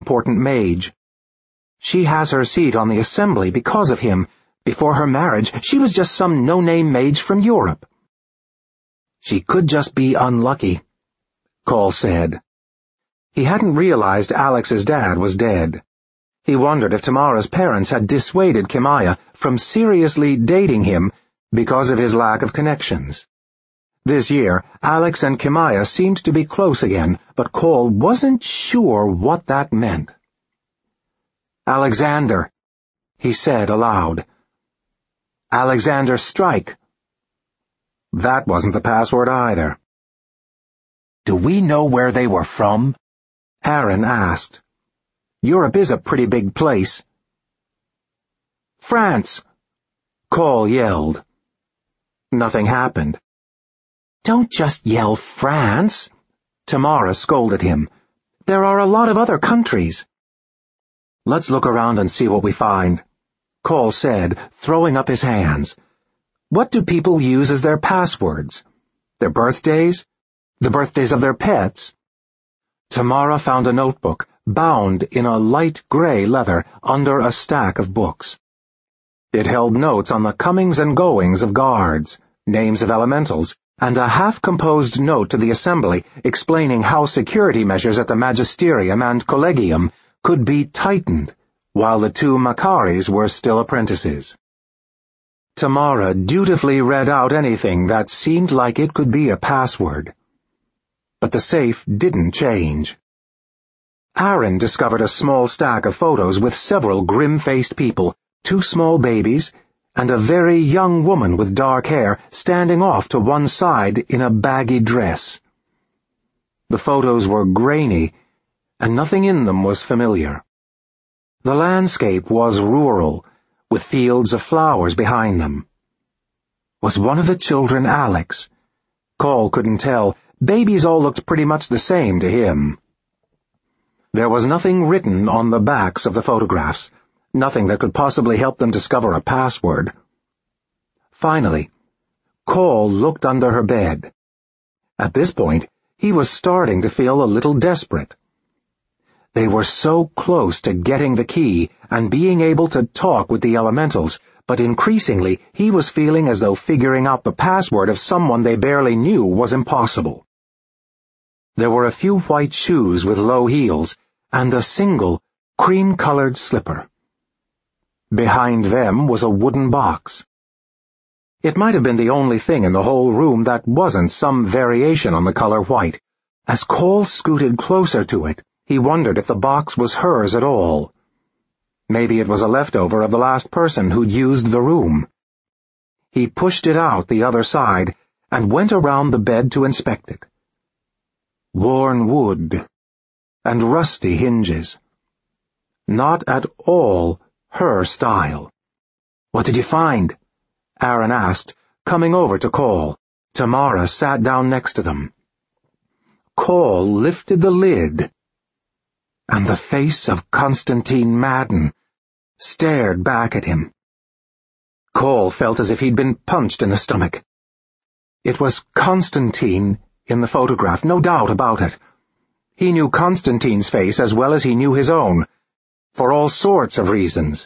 important mage. She has her seat on the assembly because of him. Before her marriage, she was just some no-name mage from Europe." "She could just be unlucky," Cole said. He hadn't realized Alex's dad was dead. He wondered if Tamara's parents had dissuaded Kimaya from seriously dating him because of his lack of connections. This year, Alex and Kimaya seemed to be close again, but Cole wasn't sure what that meant. "Alexander," he said aloud. "Alexander Strike." That wasn't the password either. "Do we know where they were from?" Aaron asked. "Europe is a pretty big place." "France!" Cole yelled. Nothing happened. "Don't just yell France," Tamara scolded him. "There are a lot of other countries." "Let's look around and see what we find," Cole said, throwing up his hands. "What do people use as their passwords? Their birthdays? The birthdays of their pets?" Tamara found a notebook, bound in a light gray leather, under a stack of books. It held notes on the comings and goings of guards, names of elementals, and a half-composed note to the assembly explaining how security measures at the magisterium and collegium could be tightened while the two Makaris were still apprentices. Tamara dutifully read out anything that seemed like it could be a password. But the safe didn't change. Aaron discovered a small stack of photos with several grim-faced people, 2 small babies, and a very young woman with dark hair standing off to one side in a baggy dress. The photos were grainy, and nothing in them was familiar. The landscape was rural, with fields of flowers behind them. Was one of the children Alex? Cole couldn't tell. Babies all looked pretty much the same to him. There was nothing written on the backs of the photographs, nothing that could possibly help them discover a password. Finally, Cole looked under her bed. At this point, he was starting to feel a little desperate. They were so close to getting the key and being able to talk with the elementals, but increasingly he was feeling as though figuring out the password of someone they barely knew was impossible. There were a few white shoes with low heels, and a single, cream-colored slipper. Behind them was a wooden box. It might have been the only thing in the whole room that wasn't some variation on the color white. As Cole scooted closer to it, he wondered if the box was hers at all. Maybe it was a leftover of the last person who'd used the room. He pushed it out the other side and went around the bed to inspect it. Worn wood and rusty hinges. Not at all her style. "What did you find?" Aaron asked, coming over to Cole. Tamara sat down next to them. Cole lifted the lid, and the face of Constantine Madden stared back at him. Cole felt as if he'd been punched in the stomach. It was Constantine in the photograph, no doubt about it. He knew Constantine's face as well as he knew his own, for all sorts of reasons.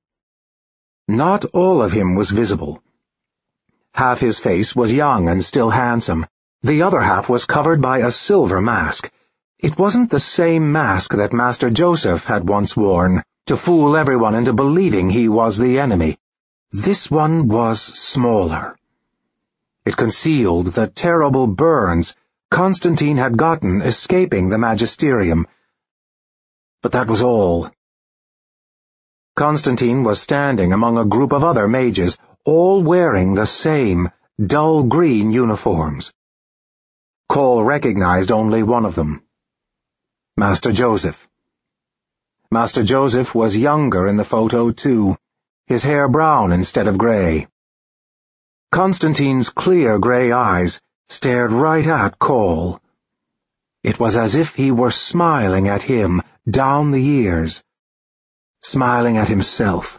Not all of him was visible. Half his face was young and still handsome. The other half was covered by a silver mask. It wasn't the same mask that Master Joseph had once worn, to fool everyone into believing he was the enemy. This one was smaller. It concealed the terrible burns Constantine had gotten escaping the magisterium. But that was all. Constantine was standing among a group of other mages, all wearing the same dull green uniforms. Cole recognized only one of them. Master Joseph. Master Joseph was younger in the photo, too, his hair brown instead of gray. Constantine's clear gray eyes stared right at Cole. It was as if he were smiling at him down the years, smiling at himself.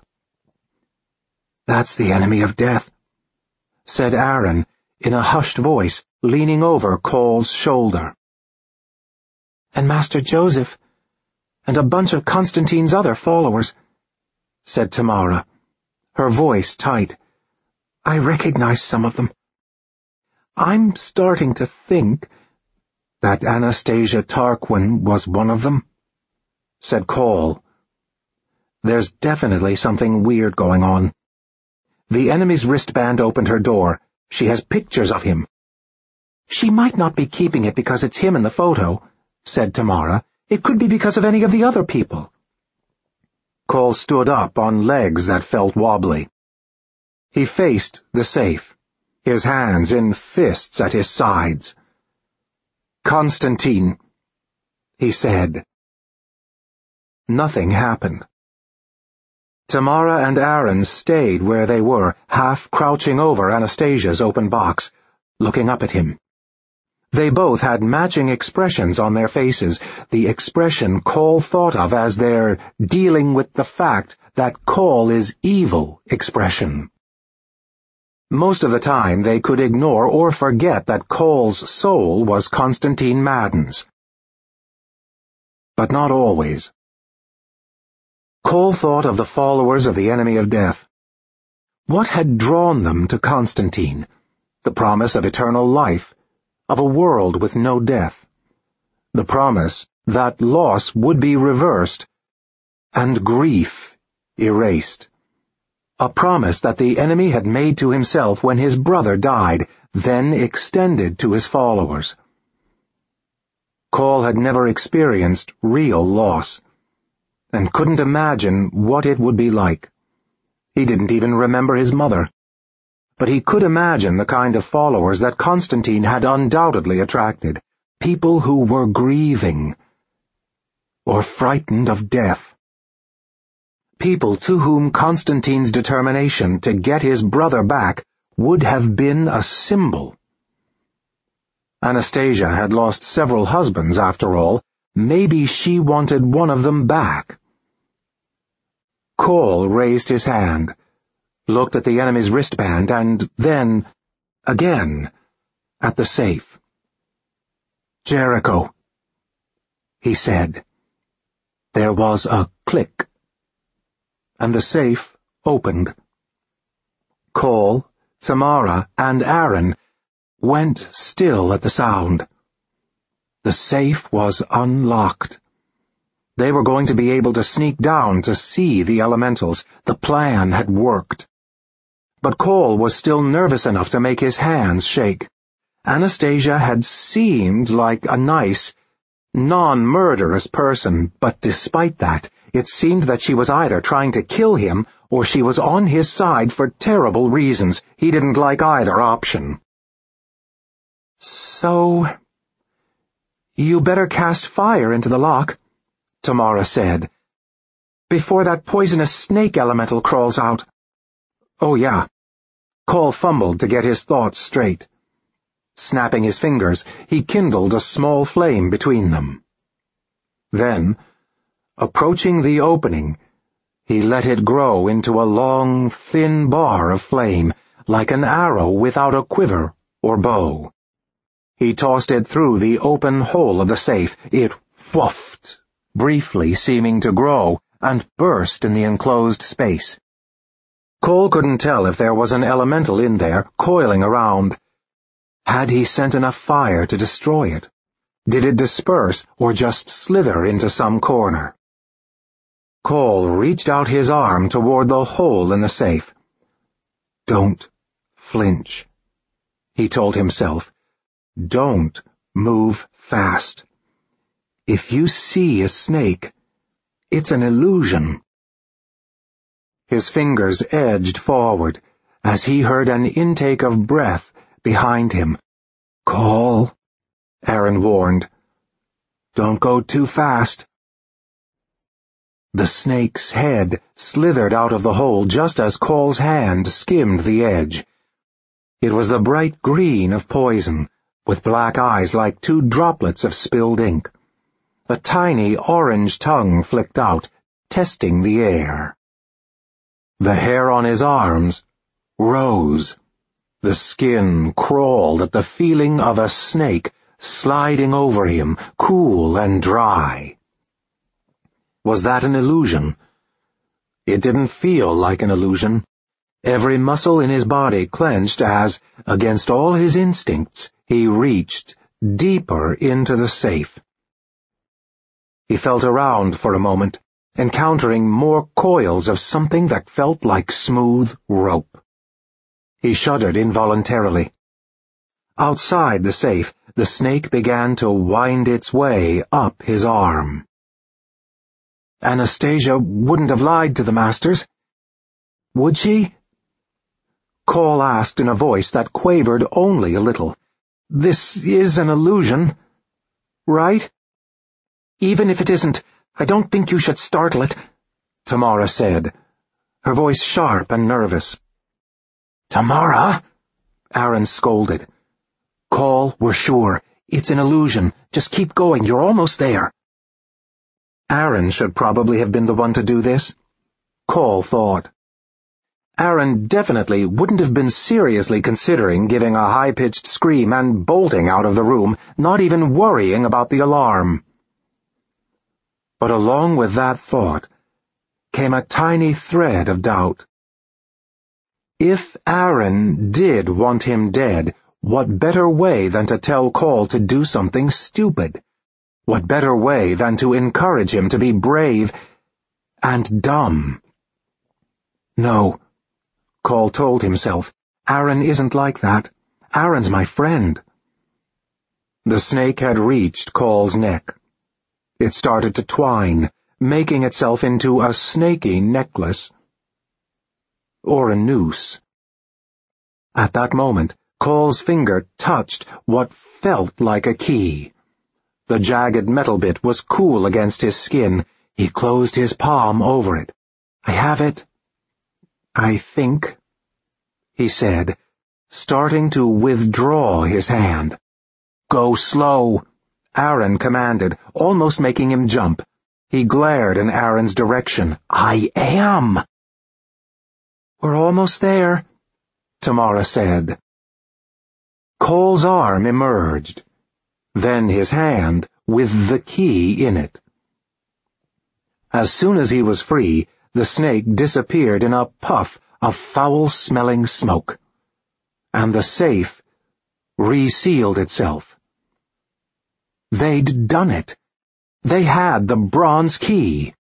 "That's the enemy of death," said Aaron in a hushed voice, leaning over Cole's shoulder. "And Master Joseph," and a bunch of Constantine's other followers," said Tamara, her voice tight. "I recognize some of them. I'm starting to think that Anastasia Tarquin was one of them," said Cole. "There's definitely something weird going on. The enemy's wristband opened her door. She has pictures of him." "She might not be keeping it because it's him in the photo," said Tamara. "It could be because of any of the other people." Cole stood up on legs that felt wobbly. He faced the safe, his hands in fists at his sides. "Constantine," he said. Nothing happened. Tamara and Aaron stayed where they were, half crouching over Anastasia's open box, looking up at him. They both had matching expressions on their faces, the expression Cole thought of as their dealing with the fact that Cole is evil expression. Most of the time they could ignore or forget that Cole's soul was Constantine Madden's. But not always. Cole thought of the followers of the enemy of death. What had drawn them to Constantine? The promise of eternal life, of a world with no death. The promise that loss would be reversed and grief erased. A promise that the enemy had made to himself when his brother died, then extended to his followers. Cole had never experienced real loss, and couldn't imagine what it would be like. He didn't even remember his mother. But he could imagine the kind of followers that Constantine had undoubtedly attracted, people who were grieving or frightened of death. People to whom Constantine's determination to get his brother back would have been a symbol. Anastasia had lost several husbands, after all. Maybe she wanted one of them back. Cole raised his hand, looked at the enemy's wristband, and then, again, at the safe. "Jericho," he said. There was a click, and the safe opened. Cole, Tamara, and Aaron went still at the sound. The safe was unlocked. They were going to be able to sneak down to see the elementals. The plan had worked. But Cole was still nervous enough to make his hands shake. Anastasia had seemed like a nice, non-murderous person, but despite that, it seemed that she was either trying to kill him or she was on his side for terrible reasons. He didn't like either option. "So, you better cast fire into the lock," Tamara said, "before that poisonous snake elemental crawls out." "Oh, yeah." Cole fumbled to get his thoughts straight. Snapping his fingers, he kindled a small flame between them. Then, approaching the opening, he let it grow into a long, thin bar of flame, like an arrow without a quiver or bow. He tossed it through the open hole of the safe. It whoofed, briefly seeming to grow, and burst in the enclosed space. Cole couldn't tell if there was an elemental in there, coiling around. Had he sent enough fire to destroy it? Did it disperse, or just slither into some corner? Cole reached out his arm toward the hole in the safe. "Don't flinch," he told himself. "Don't move fast. If you see a snake, it's an illusion." His fingers edged forward as he heard an intake of breath behind him. "Cole," Aaron warned. "Don't go too fast." The snake's head slithered out of the hole just as Cole's hand skimmed the edge. It was the bright green of poison, with black eyes like two droplets of spilled ink. A tiny orange tongue flicked out, testing the air. The hair on his arms rose. The skin crawled at the feeling of a snake sliding over him, cool and dry. Was that an illusion? It didn't feel like an illusion. Every muscle in his body clenched as, against all his instincts, he reached deeper into the safe. He felt around for a moment, encountering more coils of something that felt like smooth rope. He shuddered involuntarily. Outside the safe, the snake began to wind its way up his arm. Anastasia wouldn't have lied to the masters. Would she? Cole asked in a voice that quavered only a little. This is an illusion, right? Even if it isn't, I don't think you should startle it, Tamara said, her voice sharp and nervous. Tamara? Aaron scolded. Cole, we're sure. It's an illusion. Just keep going. You're almost there. Aaron should probably have been the one to do this, Cole thought. Aaron definitely wouldn't have been seriously considering giving a high-pitched scream and bolting out of the room, not even worrying about the alarm. But along with that thought came a tiny thread of doubt. If Aaron did want him dead, what better way than to tell Cole to do something stupid? What better way than to encourage him to be brave and dumb? No, Cole told himself. Aaron isn't like that. Aaron's my friend. The snake had reached Cole's neck. It started to twine, making itself into a snaky necklace. Or a noose. At that moment, Cole's finger touched what felt like a key. The jagged metal bit was cool against his skin. He closed his palm over it. I have it, I think, he said, starting to withdraw his hand. Go slow, Aaron commanded, almost making him jump. He glared in Aaron's direction. I am. We're almost there, Tamara said. Cole's arm emerged, then his hand with the key in it. As soon as he was free, the snake disappeared in a puff of foul-smelling smoke, and the safe resealed itself. They'd done it. They had the bronze key.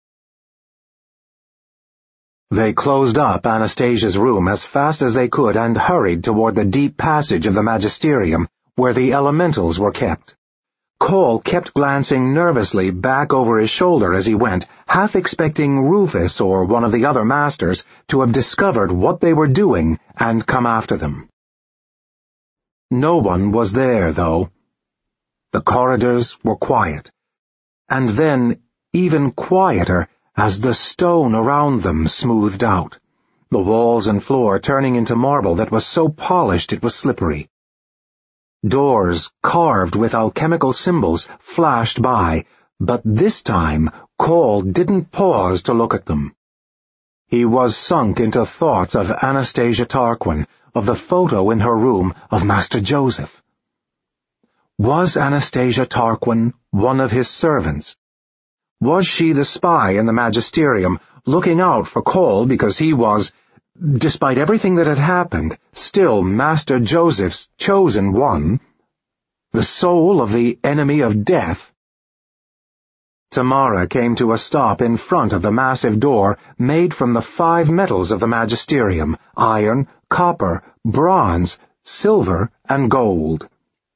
They closed up Anastasia's room as fast as they could and hurried toward the deep passage of the magisterium, where the elementals were kept. Cole kept glancing nervously back over his shoulder as he went, half expecting Rufus or one of the other masters to have discovered what they were doing and come after them. No one was there, though. The corridors were quiet, and then even quieter as the stone around them smoothed out, the walls and floor turning into marble that was so polished it was slippery. Doors carved with alchemical symbols flashed by, but this time Cole didn't pause to look at them. He was sunk into thoughts of Anastasia Tarquin, of the photo in her room of Master Joseph. Was Anastasia Tarquin one of his servants? Was she the spy in the magisterium, looking out for Cole because he was, despite everything that had happened, still Master Joseph's chosen one, the soul of the enemy of death? Tamara came to a stop in front of the massive door made from the 5 metals of the magisterium: iron, copper, bronze, silver, and gold.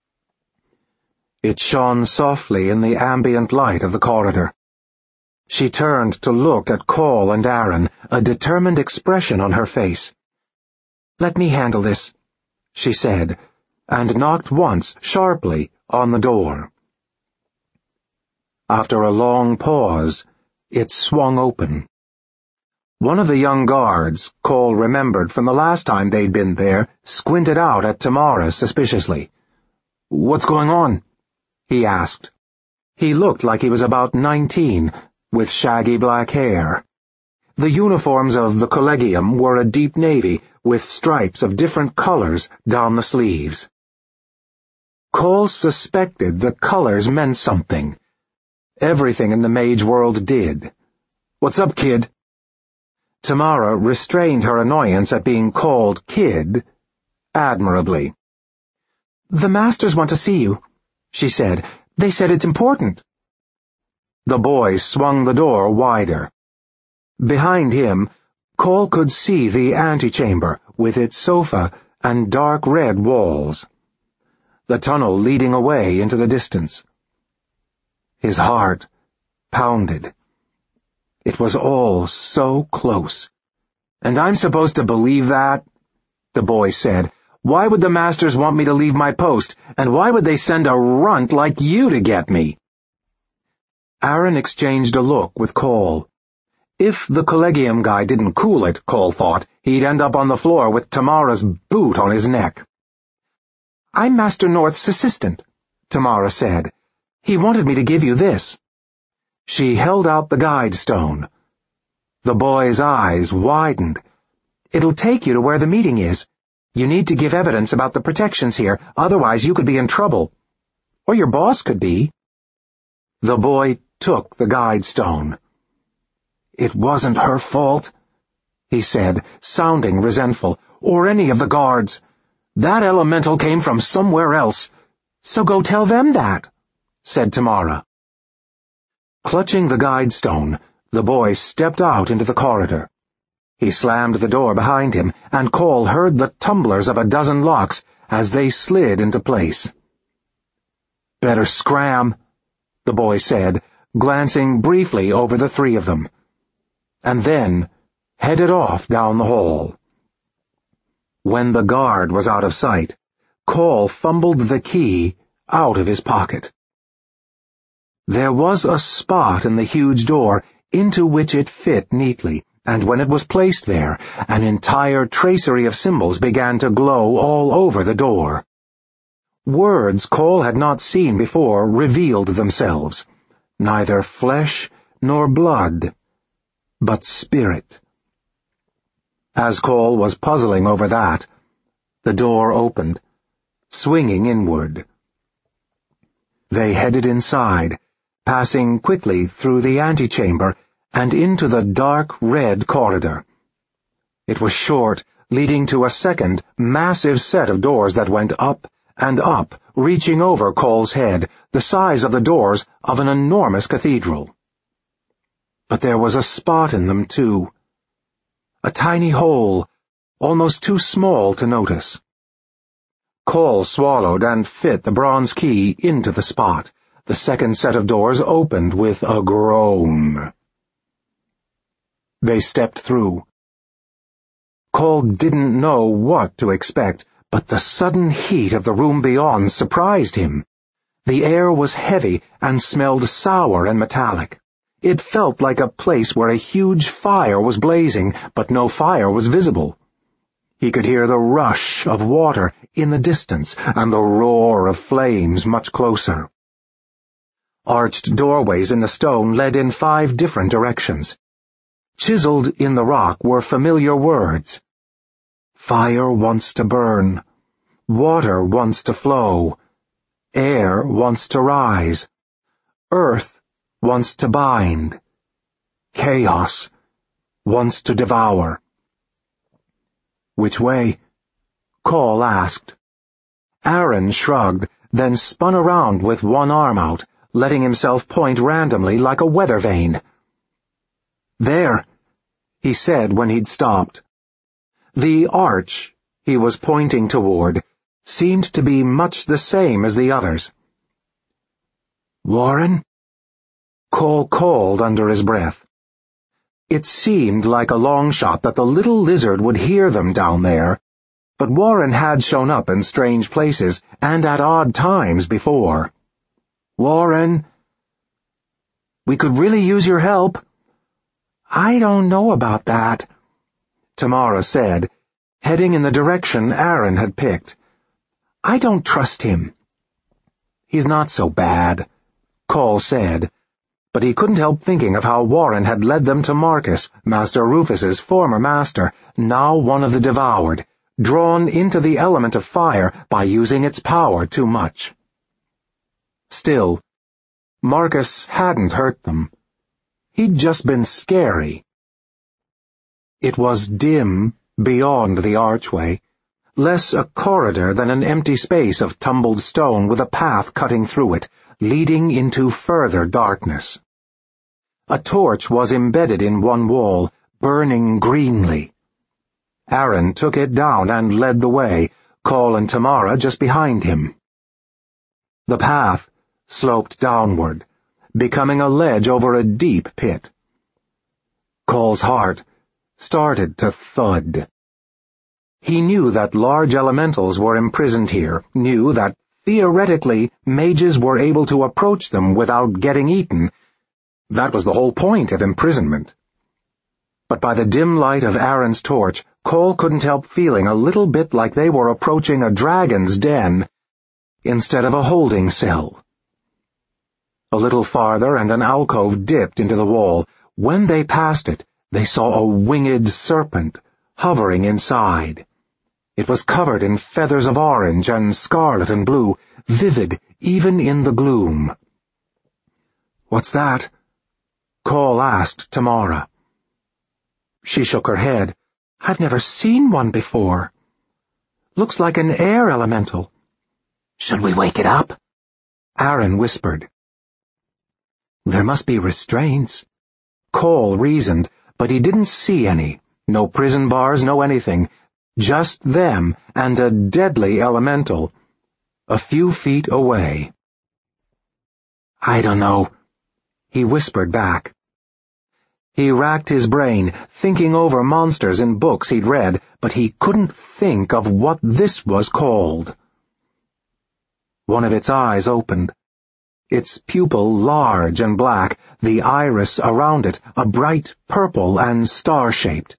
It shone softly in the ambient light of the corridor. She turned to look at Cole and Aaron, a determined expression on her face. "Let me handle this," she said, and knocked once, sharply, on the door. After a long pause, it swung open. One of the young guards, Cole remembered from the last time they'd been there, squinted out at Tamara suspiciously. "What's going on?" he asked. He looked like he was about 19, with shaggy black hair. The uniforms of the collegium were a deep navy, with stripes of different colors down the sleeves. Cole suspected the colors meant something. Everything in the mage world did. "What's up, kid?" Tamara restrained her annoyance at being called kid admirably. "The masters want to see you," she said. "They said it's important." The boy swung the door wider. Behind him, Cole could see the antechamber with its sofa and dark red walls. The tunnel leading away into the distance. His heart pounded. It was all so close. "And I'm supposed to believe that?" the boy said. "Why would the masters want me to leave my post, and why would they send a runt like you to get me?" Aaron exchanged a look with Cole. If the Collegium guy didn't cool it, Cole thought, he'd end up on the floor with Tamara's boot on his neck. "I'm Master North's assistant," Tamara said. "He wanted me to give you this." She held out the guide stone. The boy's eyes widened. "It'll take you to where the meeting is. You need to give evidence about the protections here, otherwise you could be in trouble. Or your boss could be." The boy took the guide stone. "It wasn't her fault," he said, sounding resentful, "or any of the guards. That elemental came from somewhere else. So go tell them that," said Tamara. Clutching the guide stone, the boy stepped out into the corridor. He slammed the door behind him, and Cole heard the tumblers of a dozen locks as they slid into place. "Better scram," the boy said, glancing briefly over the three of them, and then headed off down the hall. When the guard was out of sight, Cole fumbled the key out of his pocket. There was a spot in the huge door into which it fit neatly, and when it was placed there, an entire tracery of symbols began to glow all over the door. Words Cole had not seen before revealed themselves, neither flesh nor blood, but spirit. As Cole was puzzling over that, the door opened, swinging inward. They headed inside, passing quickly through the antechamber and into the dark red corridor. It was short, leading to a second, massive set of doors that went up and up, reaching over Cole's head, the size of the doors of an enormous cathedral. But there was a spot in them, too. A tiny hole, almost too small to notice. Cole swallowed and fit the bronze key into the spot. The second set of doors opened with a groan. They stepped through. Cole didn't know what to expect, but the sudden heat of the room beyond surprised him. The air was heavy and smelled sour and metallic. It felt like a place where a huge fire was blazing, but no fire was visible. He could hear the rush of water in the distance and the roar of flames much closer. Arched doorways in the stone led in 5 different directions. Chiseled in the rock were familiar words. Fire wants to burn. Water wants to flow. Air wants to rise. Earth wants to bind. Chaos wants to devour. "Which way?" Cole asked. Aaron shrugged, then spun around with one arm out, letting himself point randomly like a weather vane. "There," he said when he'd stopped. The arch he was pointing toward seemed to be much the same as the others. "Warren?" Cole called under his breath. It seemed like a long shot that the little lizard would hear them down there, but Warren had shown up in strange places and at odd times before. "Warren? We could really use your help." "I don't know about that," Tamara said, heading in the direction Aaron had picked. "I don't trust him." "He's not so bad," Cole said, but he couldn't help thinking of how Warren had led them to Marcus, Master Rufus's former master, now one of the devoured, drawn into the element of fire by using its power too much. Still, Marcus hadn't hurt them. He'd just been scary. It was dim beyond the archway, less a corridor than an empty space of tumbled stone with a path cutting through it, leading into further darkness. A torch was embedded in one wall, burning greenly. Aaron took it down and led the way, Cole and Tamara just behind him. The path sloped downward, becoming a ledge over a deep pit. Cole's heart started to thud. He knew that large elementals were imprisoned here, knew that, theoretically, mages were able to approach them without getting eaten. That was the whole point of imprisonment. But by the dim light of Aaron's torch, Cole couldn't help feeling a little bit like they were approaching a dragon's den instead of a holding cell. A little farther and an alcove dipped into the wall. When they passed it, they saw a winged serpent hovering inside. It was covered in feathers of orange and scarlet and blue, vivid even in the gloom. "What's that?" Cole asked Tamara. She shook her head. "I've never seen one before. Looks like an air elemental." "Should we wake it up?" Aaron whispered. There must be restraints. Cole reasoned, but he didn't see any. No prison bars, no anything. Just them and a deadly elemental, a few feet away. "I don't know," he whispered back. He racked his brain, thinking over monsters in books he'd read, but he couldn't think of what this was called. One of its eyes opened. Its pupil large and black, the iris around it a bright purple and star-shaped.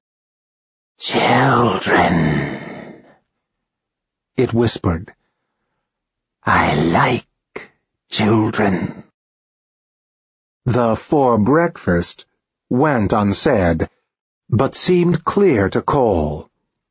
"Children," it whispered. "I like children." The "for breakfast" went unsaid, but seemed clear to Cole.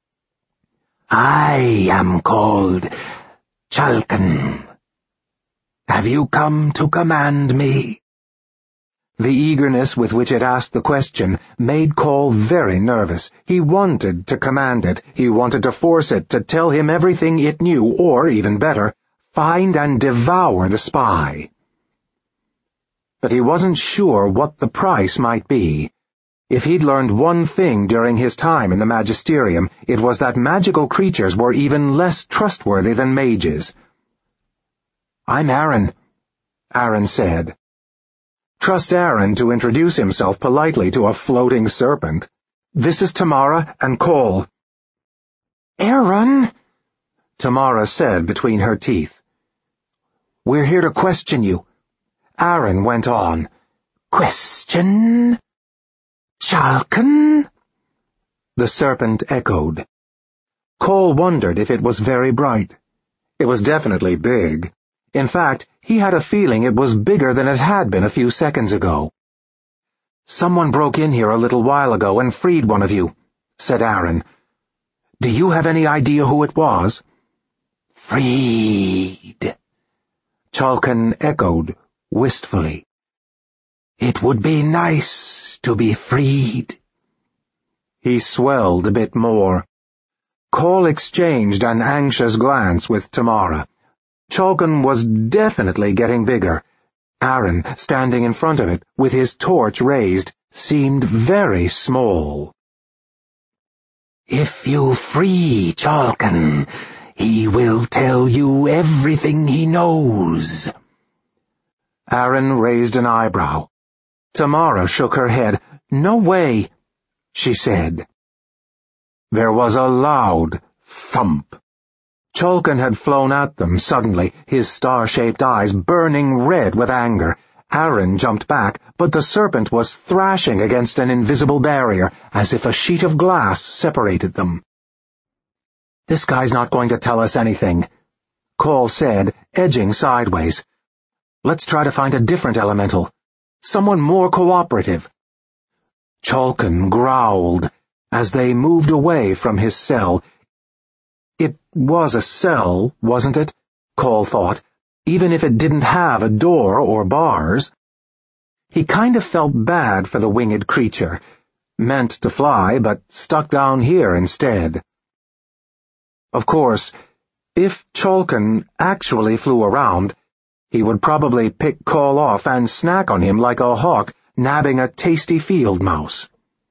"I am called Chalkan. Have you come to command me?" The eagerness with which it asked the question made Cole very nervous. He wanted to command it. He wanted to force it to tell him everything it knew, or, even better, find and devour the spy. But he wasn't sure what the price might be. If he'd learned one thing during his time in the Magisterium, it was that magical creatures were even less trustworthy than mages. "I'm Aaron," Aaron said. Trust Aaron to introduce himself politely to a floating serpent. "This is Tamara and Cole." "Aaron," Tamara said between her teeth. "We're here to question you," Aaron went on. "Question? Chalkan?" the serpent echoed. Cole wondered if it was very bright. It was definitely big. In fact, he had a feeling it was bigger than it had been a few seconds ago. "Someone broke in here a little while ago and freed one of you," said Aaron. "Do you have any idea who it was?" "Freed," Chalkan echoed wistfully. "It would be nice to be freed." He swelled a bit more. Cole exchanged an anxious glance with Tamara. Chalkan was definitely getting bigger. Aaron, standing in front of it, with his torch raised, seemed very small. "If you free Chalkan, he will tell you everything he knows." Aaron raised an eyebrow. Tamara shook her head. "No way," she said. There was a loud thump. Chalkan had flown at them suddenly, his star-shaped eyes burning red with anger. Aaron jumped back, but the serpent was thrashing against an invisible barrier, as if a sheet of glass separated them. "This guy's not going to tell us anything," Cole said, edging sideways. "Let's try to find a different elemental. Someone more cooperative." Chalkan growled as they moved away from his cell. It was a cell, wasn't it? Cole thought. even if it didn't have a door or bars. He kind of felt bad for the winged creature, meant to fly but stuck down here instead. Of course, if Cholkin actually flew around, he would probably pick Cole off and snack on him like a hawk nabbing a tasty field mouse.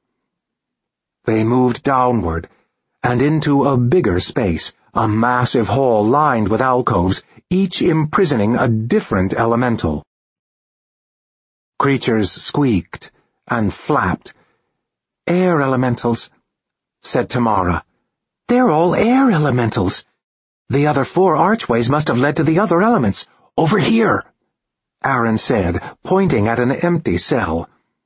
They moved downward, and into a bigger space, a massive hall lined with alcoves, each imprisoning a different elemental. Creatures squeaked and flapped. "Air elementals," said Tamara. "They're all air elementals. The other 4 archways must have led to the other elements. Over here," Aaron said, pointing at an empty cell.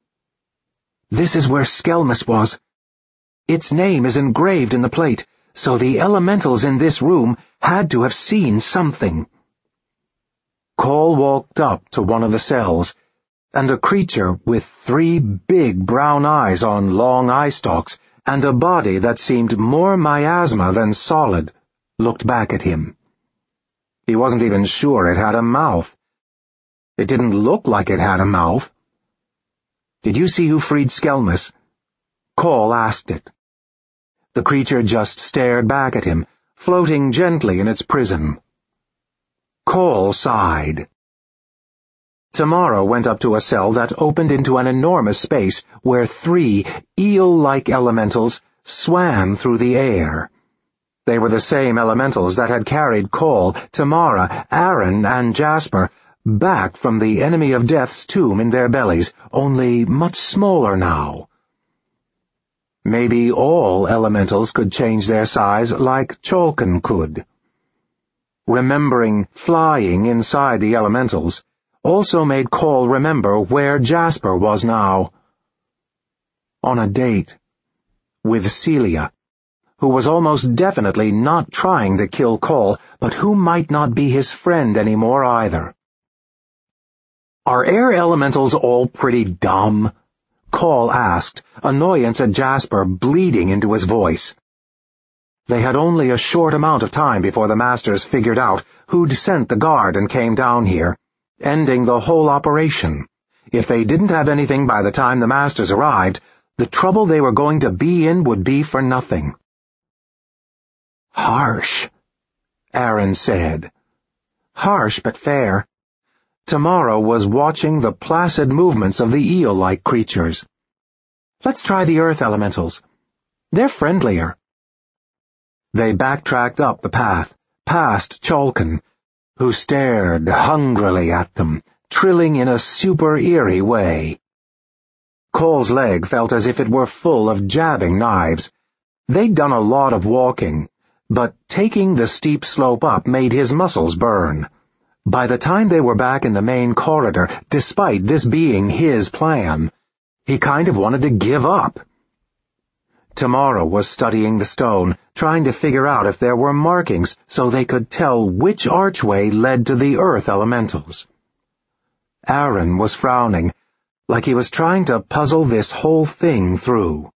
"This is where Skelmus was. Its name is engraved in the plate, so the elementals in this room had to have seen something." Cole walked up to one of the cells, and a creature with 3 big brown eyes on long eye stalks and a body that seemed more miasma than solid looked back at him. He wasn't even sure it had a mouth. It didn't look like it had a mouth. "Did you see who freed Skelmus?" Cole asked it. The creature just stared back at him, floating gently in its prison. Cole sighed. Tamara went up to a cell that opened into an enormous space where 3 eel-like elementals swam through the air. They were the same elementals that had carried Cole, Tamara, Aaron, and Jasper back from the Enemy of Death's tomb in their bellies, only much smaller now. Maybe all elementals could change their size like Cholkin could. Remembering flying inside the elementals also made Cole remember where Jasper was now. On a date. With Celia, who was almost definitely not trying to kill Cole, but who might not be his friend anymore either. "Are air elementals all pretty dumb?" Cole asked, annoyance at Jasper bleeding into his voice. They had only a short amount of time before the masters figured out who'd sent the guard and came down here, ending the whole operation. If they didn't have anything by the time the masters arrived, the trouble they were going to be in would be for nothing. "Harsh," Aaron said. Harsh but fair. Tamara was watching the placid movements of the eel-like creatures. "Let's try the earth elementals. They're friendlier." They backtracked up the path, past Cholkin, who stared hungrily at them, trilling in a super-eerie way. Cole's leg felt as if it were full of jabbing knives. They'd done a lot of walking, but taking the steep slope up made his muscles burn. By the time they were back in the main corridor, despite this being his plan, he kind of wanted to give up. Tamara was studying the stone, trying to figure out if there were markings so they could tell which archway led to the earth elementals. Aaron was frowning, like he was trying to puzzle this whole thing through.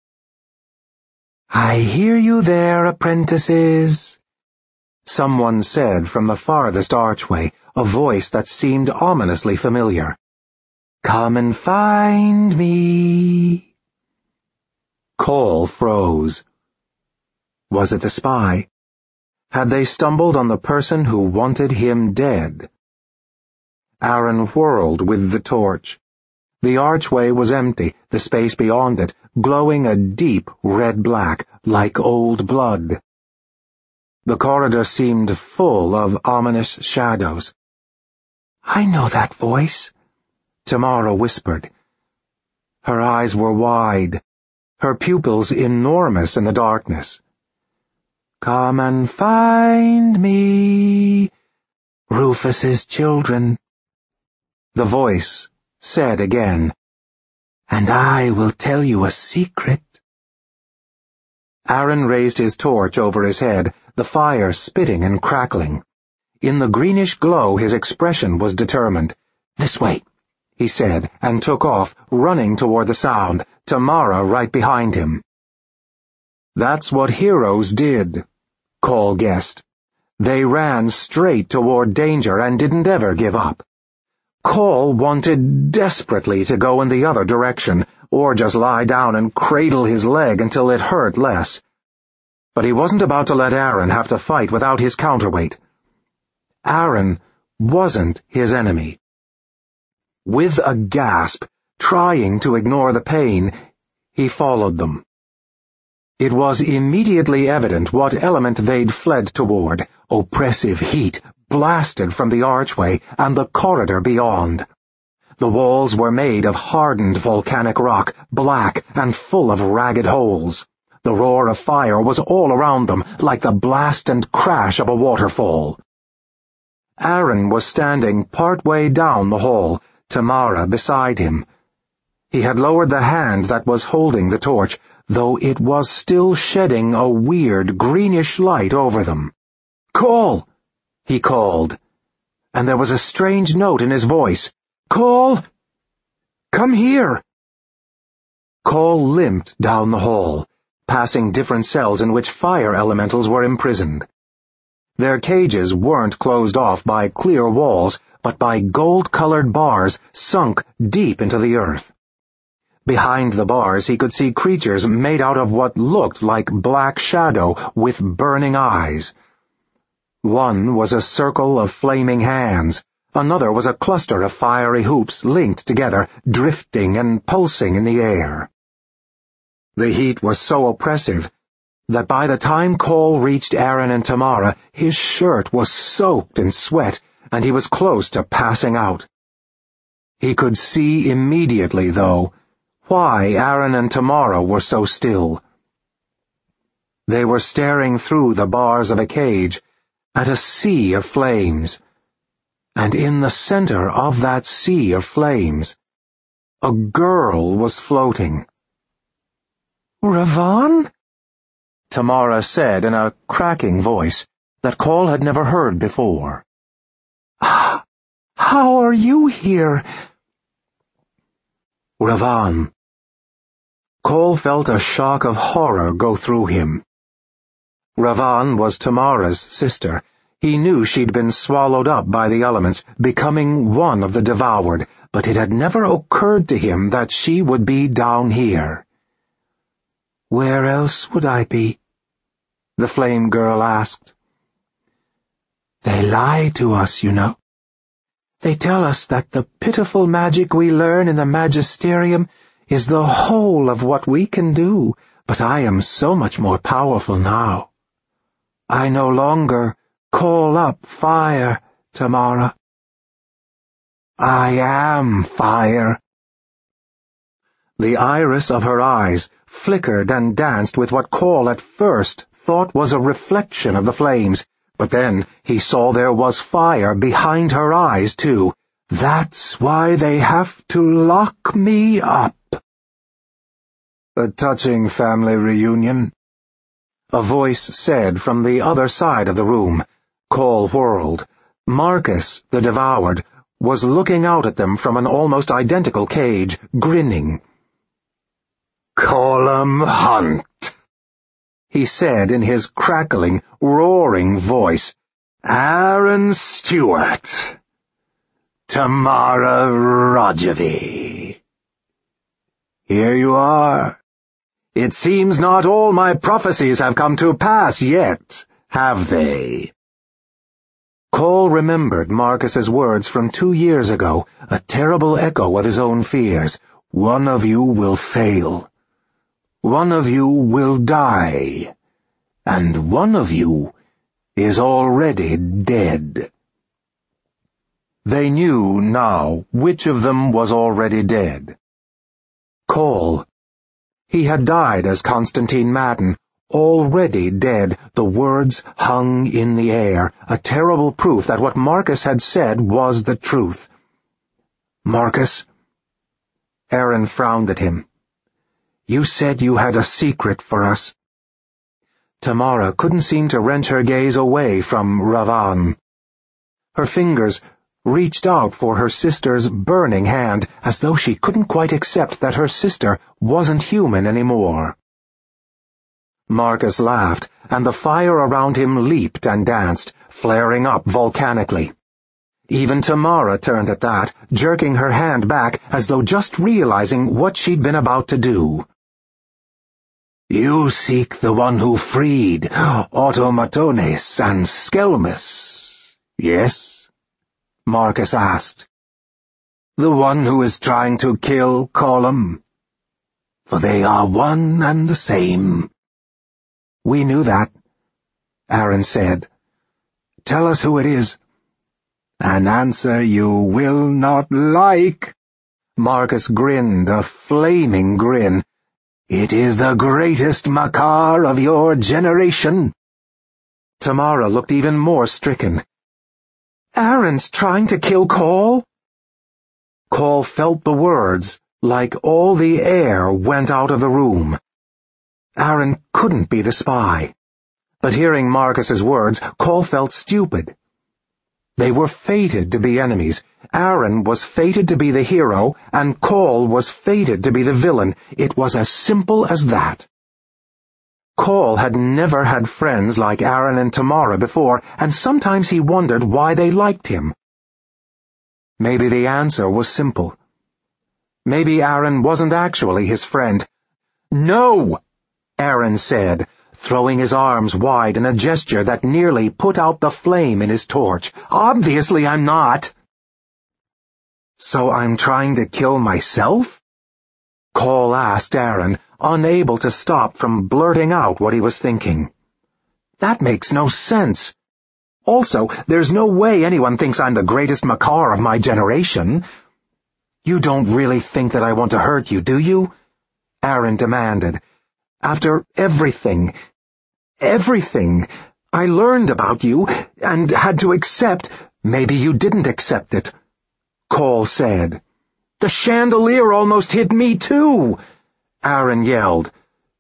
"I hear you there, apprentices," someone said from the farthest archway, a voice that seemed ominously familiar. "Come and find me." Cole froze. Was it the spy? Had they stumbled on the person who wanted him dead? Aaron whirled with the torch. The archway was empty, the space beyond it glowing a deep red-black, like old blood. The corridor seemed full of ominous shadows. "I know that voice," Tamara whispered. Her eyes were wide, her pupils enormous in the darkness. "Come and find me, Rufus's children," the voice said again, "and I will tell you a secret." Aaron raised his torch over his head, the fire spitting and crackling. In the greenish glow his expression was determined. "This way," he said, and took off, running toward the sound, Tamara right behind him. That's what heroes did, Cole guessed. They ran straight toward danger and didn't ever give up. Cole wanted desperately to go in the other direction, or just lie down and cradle his leg until it hurt less. But he wasn't about to let Aaron have to fight without his counterweight. Aaron wasn't his enemy. With a gasp, trying to ignore the pain, he followed them. It was immediately evident what element they'd fled toward: oppressive heat blasted from the archway and the corridor beyond. The walls were made of hardened volcanic rock, black and full of ragged holes. The roar of fire was all around them, like the blast and crash of a waterfall. Aaron was standing partway down the hall, Tamara beside him. He had lowered the hand that was holding the torch, though it was still shedding a weird greenish light over them. "Cole!" he called, and there was a strange note in his voice. "Cole! Come here!" Cole limped down the hall, passing different cells in which fire elementals were imprisoned. Their cages weren't closed off by clear walls, but by gold-colored bars sunk deep into the earth. Behind the bars he could see creatures made out of what looked like black shadow with burning eyes. One was a circle of flaming hands. Another was a cluster of fiery hoops linked together, drifting and pulsing in the air. The heat was so oppressive that by the time Cole reached Aaron and Tamara, his shirt was soaked in sweat, and he was close to passing out. He could see immediately, though, why Aaron and Tamara were so still. They were staring through the bars of a cage at a sea of flames, and in the center of that sea of flames, a girl was floating. "Ravon?" Tamara said in a cracking voice that Cole had never heard before. "How are you here?" "Ravon." Cole felt a shock of horror go through him. Ravon was Tamara's sister. He knew she'd been swallowed up by the elements, becoming one of the devoured, but it had never occurred to him that she would be down here. "Where else would I be?" the flame girl asked. "They lie to us, you know. They tell us that the pitiful magic we learn in the magisterium is the whole of what we can do, but I am so much more powerful now. I no longer call up fire, Tamara. I am fire." The iris of her eyes flickered and danced with what Cole at first thought was a reflection of the flames, but then he saw there was fire behind her eyes, too. "That's why they have to lock me up." "A touching family reunion," a voice said from the other side of the room. Cole whirled. Marcus, the devoured, was looking out at them from an almost identical cage, grinning. "Call 'em Hunt," he said in his crackling, roaring voice. "Aaron Stewart. Tamara Rajavi. Here you are. It seems not all my prophecies have come to pass yet, have they?" Cole remembered Marcus's words from 2 years ago, a terrible echo of his own fears. "One of you will fail. One of you will die. And one of you is already dead." They knew now which of them was already dead. Cole. He had died as Constantine Madden, already dead. The words hung in the air, a terrible proof that what Marcus had said was the truth. "Marcus?" Aaron frowned at him. "You said you had a secret for us." Tamara couldn't seem to wrench her gaze away from Ravon. Her fingers reached out for her sister's burning hand, as though she couldn't quite accept that her sister wasn't human anymore. Marcus laughed, and the fire around him leaped and danced, flaring up volcanically. Even Tamara turned at that, jerking her hand back as though just realizing what she'd been about to do. "You seek the one who freed Automatones and Skelmus, yes?" Marcus asked. "The one who is trying to kill Colum? For they are one and the same." "We knew that," Aaron said. "Tell us who it is." "An answer you will not like." Marcus grinned, a flaming grin. "It is the greatest Makar of your generation." Tamara looked even more stricken. "Aaron's trying to kill Call?" Call felt the words, like all the air went out of the room. Aaron couldn't be the spy. But hearing Marcus's words, Call felt stupid. They were fated to be enemies. Aaron was fated to be the hero, and Call was fated to be the villain. It was as simple as that. Call had never had friends like Aaron and Tamara before, and sometimes he wondered why they liked him. Maybe the answer was simple. Maybe Aaron wasn't actually his friend. "No!" Aaron said, throwing his arms wide in a gesture that nearly put out the flame in his torch. "Obviously I'm not." "So I'm trying to kill myself?" Call asked Aaron, unable to stop from blurting out what he was thinking. "That makes no sense. Also, there's no way anyone thinks I'm the greatest Makar of my generation." "You don't really think that I want to hurt you, do you?" Aaron demanded. "After everything I learned about you and had to accept." "Maybe you didn't accept it," Call said. "The chandelier almost hit me too," Aaron yelled.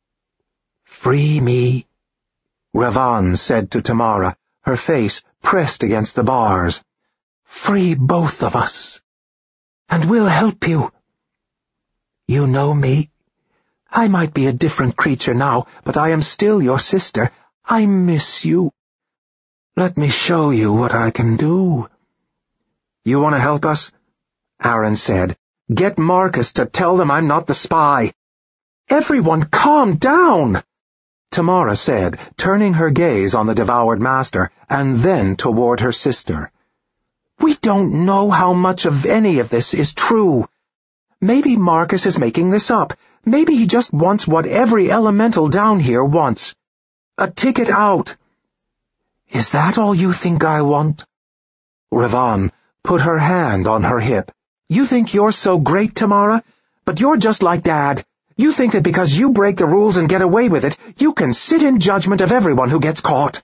"Free me," Ravan said to Tamara, her face pressed against the bars. "Free both of us, and we'll help you. You know me. I might be a different creature now, but I am still your sister. I miss you. Let me show you what I can do." "You want to help us?" Aaron said. "Get Marcus to tell them I'm not the spy." "Everyone calm down," Tamara said, turning her gaze on the devoured master and then toward her sister. "We don't know how much of any of this is true. Maybe Marcus is making this up. Maybe he just wants what every elemental down here wants. A ticket out." "Is that all you think I want?" Ravan put her hand on her hip. "You think you're so great, Tamara? But you're just like Dad. You think that because you break the rules and get away with it, you can sit in judgment of everyone who gets caught."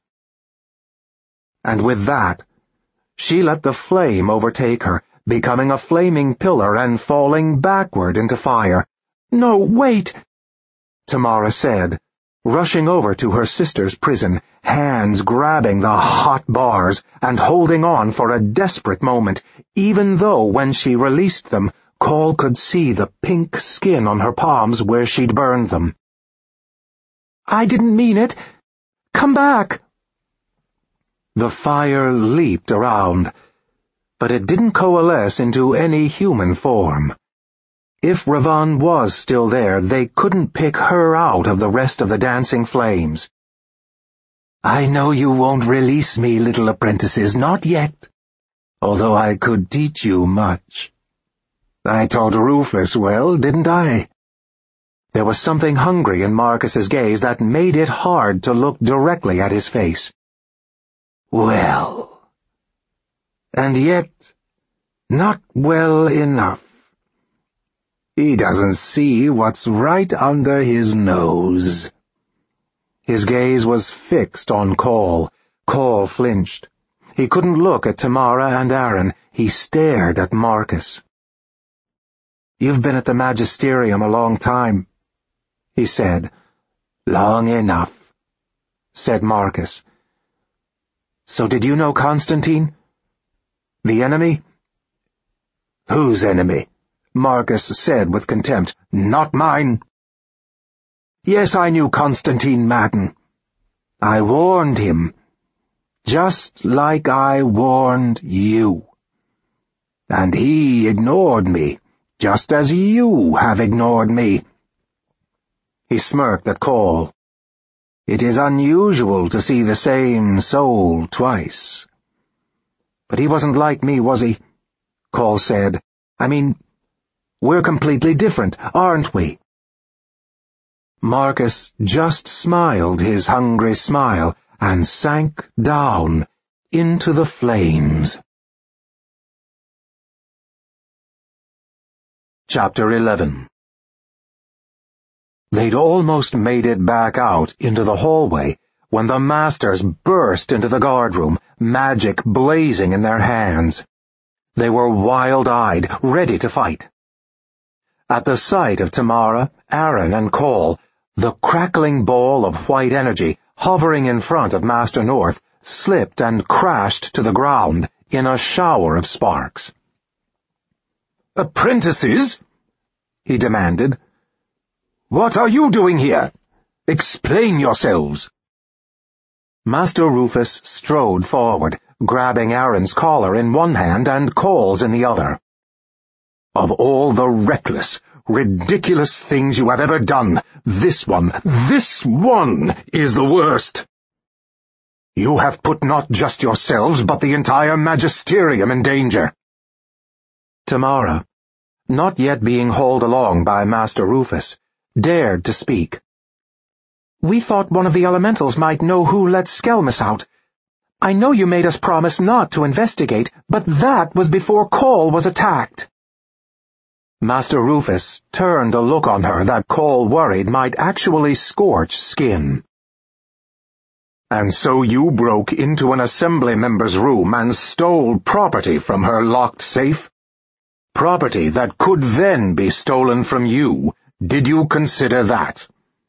And with that, she let the flame overtake her, becoming a flaming pillar and falling backward into fire. "No, wait," Tamara said, rushing over to her sister's prison, hands grabbing the hot bars and holding on for a desperate moment, even though when she released them, Call could see the pink skin on her palms where she'd burned them. "I didn't mean it. Come back." The fire leaped around, but it didn't coalesce into any human form. If Ravan was still there, they couldn't pick her out of the rest of the dancing flames. "I know you won't release me, little apprentices, not yet, although I could teach you much. I taught Rufus well, didn't I?" There was something hungry in Marcus's gaze that made it hard to look directly at his face. "Well, and yet not well enough. He doesn't see what's right under his nose." His gaze was fixed on Call. Call flinched. He couldn't look at Tamara and Aaron. He stared at Marcus. "You've been at the Magisterium a long time," he said. "Long enough," said Marcus. "So did you know Constantine? The enemy?" "Whose enemy?" Marcus said with contempt. "Not mine." Yes, I knew Constantine Madden. I warned him, just like I warned you. And he ignored me, just as you have ignored me." He smirked at Cole. "It is unusual to see the same soul twice." "But he wasn't like me, was he?" Cole said. "I mean, we're completely different, aren't we?" Marcus just smiled his hungry smile and sank down into the flames. Chapter 11. They'd almost made it back out into the hallway when the masters burst into the guardroom, magic blazing in their hands. They were wild-eyed, ready to fight. At the sight of Tamara, Aaron, and Cole, the crackling ball of white energy hovering in front of Master North slipped and crashed to the ground in a shower of sparks. "Apprentices?" he demanded. "What are you doing here? Explain yourselves." Master Rufus strode forward, grabbing Aaron's collar in one hand and Cole's in the other. "Of all the reckless, ridiculous things you have ever done, this one is the worst. You have put not just yourselves, but the entire magisterium in danger." Tamara, not yet being hauled along by Master Rufus, dared to speak. "We thought one of the elementals might know who let Skelmus out. I know you made us promise not to investigate, but that was before Cole was attacked." Master Rufus turned a look on her that Cole worried might actually scorch skin. "And so you broke into an assembly member's room and stole property from her locked safe? Property that could then be stolen from you. Did you consider that?"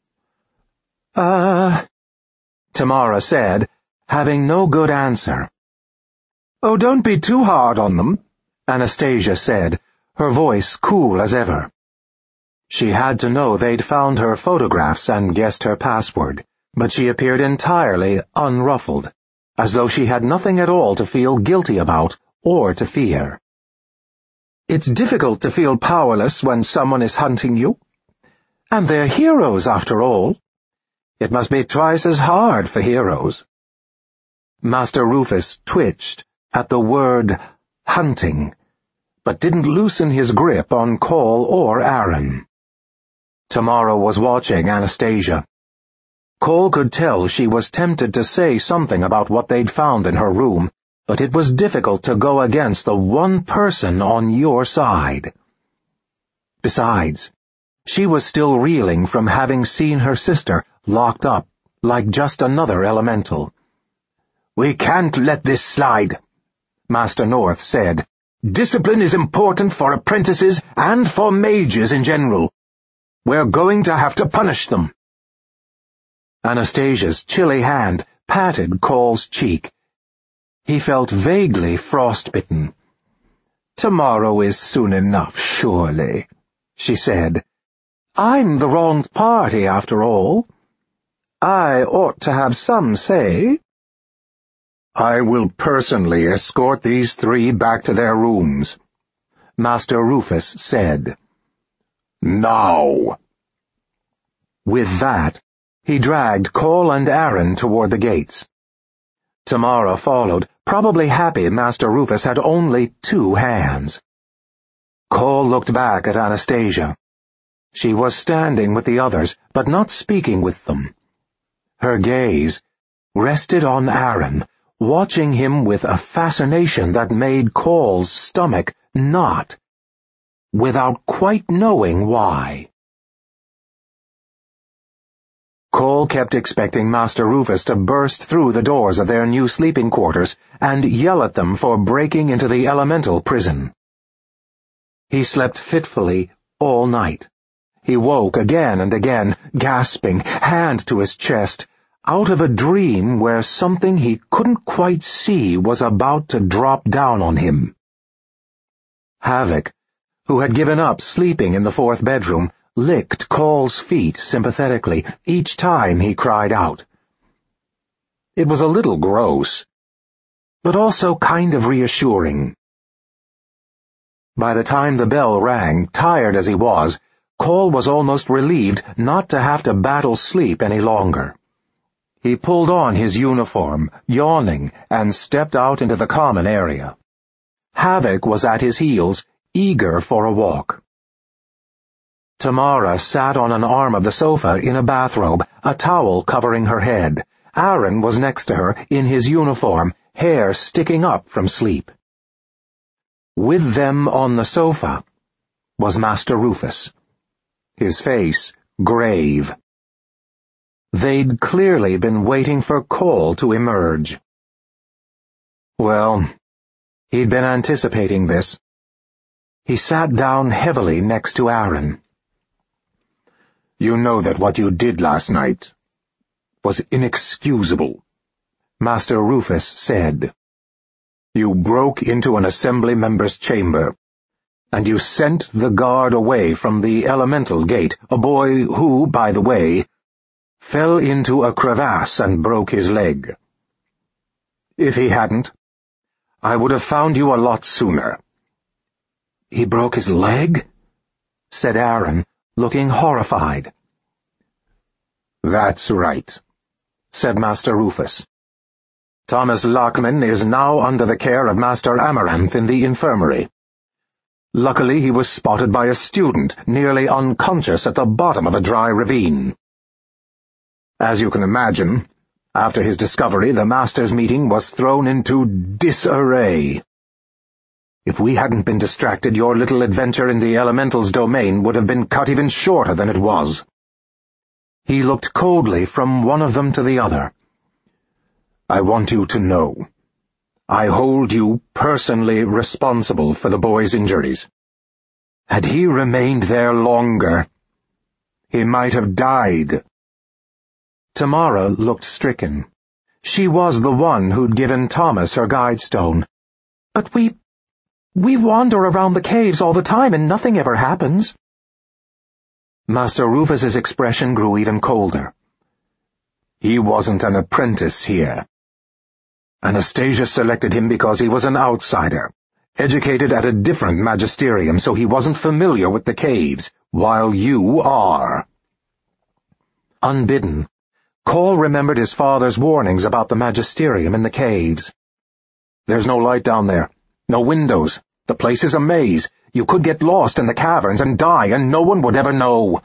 Tamara said, having no good answer. "Oh, don't be too hard on them," Anastasia said, her voice cool as ever. She had to know they'd found her photographs and guessed her password, but she appeared entirely unruffled, as though she had nothing at all to feel guilty about or to fear. "It's difficult to feel powerless when someone is hunting you. And they're heroes, after all. It must be twice as hard for heroes." Master Rufus twitched at the word hunting, but didn't loosen his grip on Cole or Aaron. Tamara was watching Anastasia. Cole could tell she was tempted to say something about what they'd found in her room, but it was difficult to go against the one person on your side. Besides, she was still reeling from having seen her sister locked up like just another elemental. "We can't let this slide," Master North said. "Discipline is important for apprentices and for mages in general. We're going to have to punish them." Anastasia's chilly hand patted Cole's cheek. He felt vaguely frostbitten. "Tomorrow is soon enough, surely," she said. "I'm the wrong party, after all. I ought to have some say." "I will personally escort these three back to their rooms," Master Rufus said. "Now." With that, he dragged Cole and Aaron toward the gates. Tamara followed, probably happy Master Rufus had only 2 hands. Cole looked back at Anastasia. She was standing with the others, but not speaking with them. Her gaze rested on Aaron, watching him with a fascination that made Cole's stomach knot, without quite knowing why. Cole kept expecting Master Rufus to burst through the doors of their new sleeping quarters and yell at them for breaking into the elemental prison. He slept fitfully all night. He woke again and again, gasping, hand to his chest, out of a dream where something he couldn't quite see was about to drop down on him. Havoc, who had given up sleeping in the 4th bedroom, licked Call's feet sympathetically each time he cried out. It was a little gross, but also kind of reassuring. By the time the bell rang, tired as he was, Call was almost relieved not to have to battle sleep any longer. He pulled on his uniform, yawning, and stepped out into the common area. Havoc was at his heels, eager for a walk. Tamara sat on an arm of the sofa in a bathrobe, a towel covering her head. Aaron was next to her, in his uniform, hair sticking up from sleep. With them on the sofa was Master Rufus, his face grave. They'd clearly been waiting for Call to emerge. Well, he'd been anticipating this. He sat down heavily next to Aaron. "You know that what you did last night was inexcusable," Master Rufus said. "You broke into an assembly member's chamber, and you sent the guard away from the elemental gate, a boy who, by the way, fell into a crevasse and broke his leg. If he hadn't, I would have found you a lot sooner." "He broke his leg?" said Aaron, looking horrified. "That's right," said Master Rufus. "Thomas Lockman is now under the care of Master Amaranth in the infirmary. Luckily he was spotted by a student, nearly unconscious at the bottom of a dry ravine. As you can imagine, after his discovery the Masters' meeting was thrown into disarray. If we hadn't been distracted, your little adventure in the Elemental's domain would have been cut even shorter than it was." He looked coldly from one of them to the other. "I want you to know, I hold you personally responsible for the boy's injuries. Had he remained there longer, he might have died." Tamara looked stricken. She was the one who'd given Thomas her guidestone. "But we wander around the caves all the time and nothing ever happens." Master Rufus's expression grew even colder. "He wasn't an apprentice here. Anastasia selected him because he was an outsider, educated at a different magisterium, so he wasn't familiar with the caves, while you are." Unbidden, Call remembered his father's warnings about the magisterium in the caves. "There's no light down there, no windows. The place is a maze. You could get lost in the caverns and die, and no one would ever know."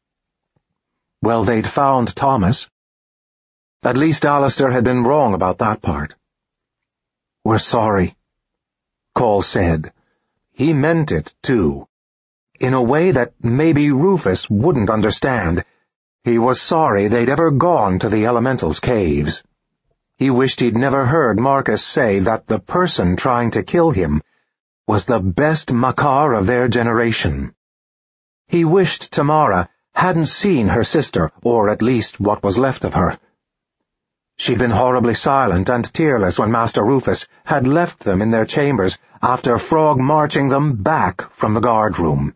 Well, they'd found Thomas. At least Alistair had been wrong about that part. "We're sorry," Call said. He meant it, too. In a way that maybe Rufus wouldn't understand. He was sorry they'd ever gone to the Elemental's caves. He wished he'd never heard Marcus say that the person trying to kill him was the best Makar of their generation. He wished Tamara hadn't seen her sister, or at least what was left of her. She'd been horribly silent and tearless when Master Rufus had left them in their chambers after Frog marching them back from the guard room.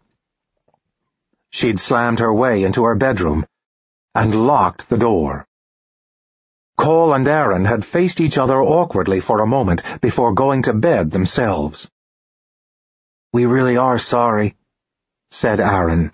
She'd slammed her way into her bedroom and locked the door. Call and Aaron had faced each other awkwardly for a moment before going to bed themselves. "We really are sorry," said Aaron.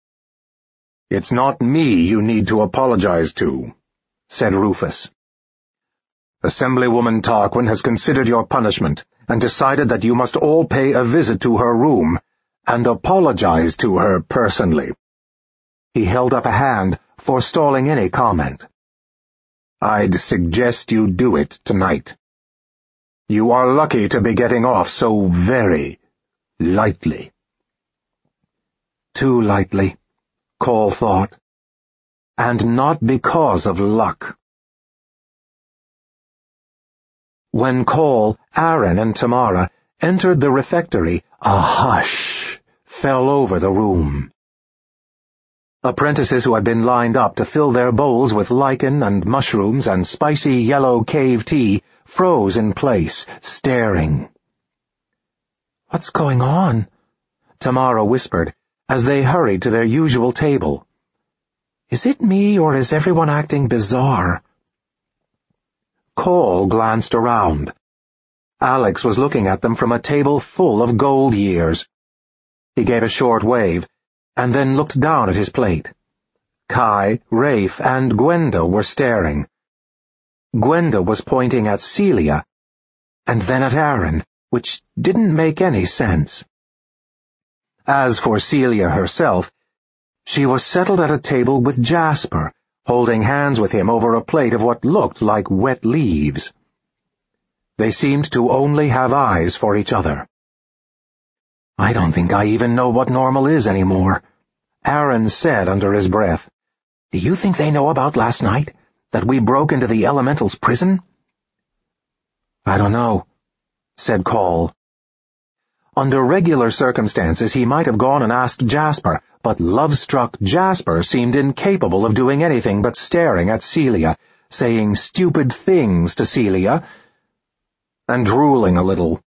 "It's not me you need to apologize to," said Rufus. "Assemblywoman Tarquin has considered your punishment and decided that you must all pay a visit to her room and apologize to her personally." He held up a hand, forestalling any comment. "I'd suggest you do it tonight. You are lucky to be getting off so very lightly." Too lightly, Call thought. And not because of luck. When Call, Aaron, and Tamara entered the refectory, a hush fell over the room. Apprentices who had been lined up to fill their bowls with lichen and mushrooms and spicy yellow cave tea froze in place, staring. "What's going on?" Tamara whispered, as they hurried to their usual table. "Is it me, or is everyone acting bizarre?" Cole glanced around. Alex was looking at them from a table full of gold years. He gave a short wave, and then looked down at his plate. Kai, Rafe, and Gwenda were staring. Gwenda was pointing at Celia, and then at Aaron, which didn't make any sense. As for Celia herself, she was settled at a table with Jasper, holding hands with him over a plate of what looked like wet leaves. They seemed to only have eyes for each other. "I don't think I even know what normal is anymore," Aaron said under his breath. "Do you think they know about last night, that we broke into the Elemental's prison?" "I don't know," said Cole. Under regular circumstances he might have gone and asked Jasper, but love-struck Jasper seemed incapable of doing anything but staring at Celia, saying stupid things to Celia, and drooling a little.